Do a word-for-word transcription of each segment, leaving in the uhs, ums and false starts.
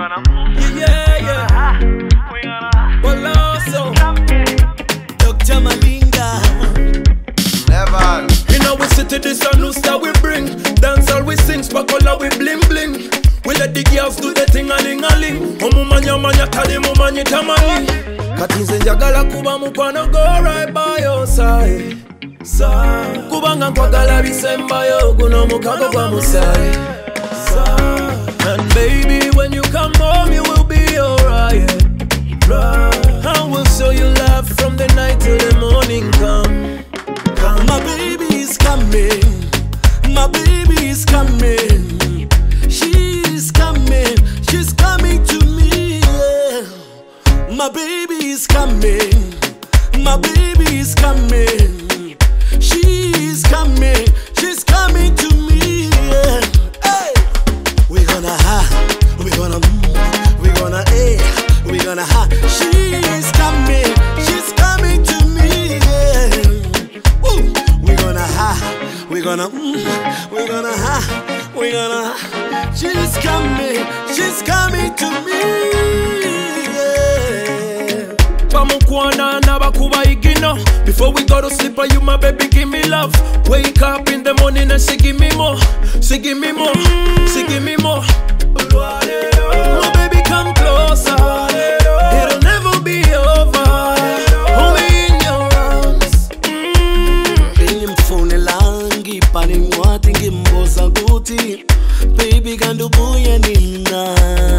Yeah, yeah. Well, also, Doctor Malinga. Never. You know we sit to this a new style we bring. Dance all we sing, sparkle we bling bling. We let the girls do the thing a ling a ling. Omumanya manya tali mumanya tamani. Katinze njagala kuba mukwano go right by your side. Side. Kubanga nkwagala bisembayo guno mukago gwa musai. And baby, when you come home, you will be alright. Right. I will show you love from the night till the morning come. Come. My baby is coming. My baby is coming. She's coming. She's coming to me. Yeah. My baby is coming. My baby is coming. She's coming. She's coming to me. Yeah. Hey. We gonna ha, we gonna mm, we gonna eh, we gonna ha. She's coming, she's coming to me. Yeah. Ooh. We gonna ha, we gonna mm, we gonna ha, we gonna ha. She's coming, she's coming to me. Yeah. Pamukwana na bakuba igino. Before we go to sleep, are you my baby? Give me love. Wake up in the morning and she give me more. She give me more. She give me more. Oh baby, come closer. It'll never be over. Hold me in your arms. Nimfune langi pani mwati ngimbosa guti. Baby kandu buya nina.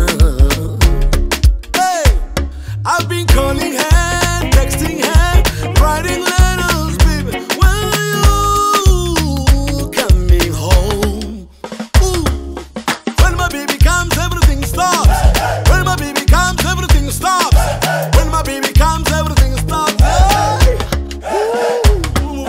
Hey, I've been calling her, texting her, writing letters, baby. When are you coming home? Ooh. When my baby comes, everything stops. When my baby comes, everything stops. When my baby comes, everything stops. Hey. Ooh.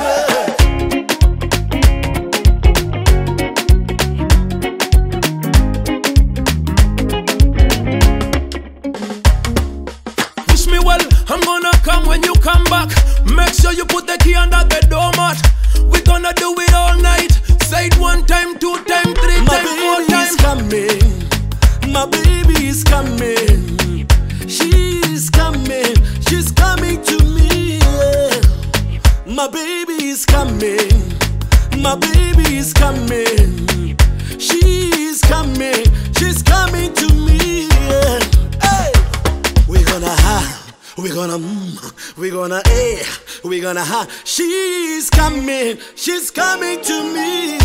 Wish me well, I'm gonna come when you come back. Make sure you put the key under the doormat. We gonna do it all night. Say it one time, two time, three time, four time. Coming. My baby is coming. She's coming. She's coming to me. Yeah. My baby is coming. My baby is coming. She's coming. She's coming to me. Yeah. Hey. We gonna ha. We gonna mm, we gonna eh. We gonna ha. She's coming. She's coming to me.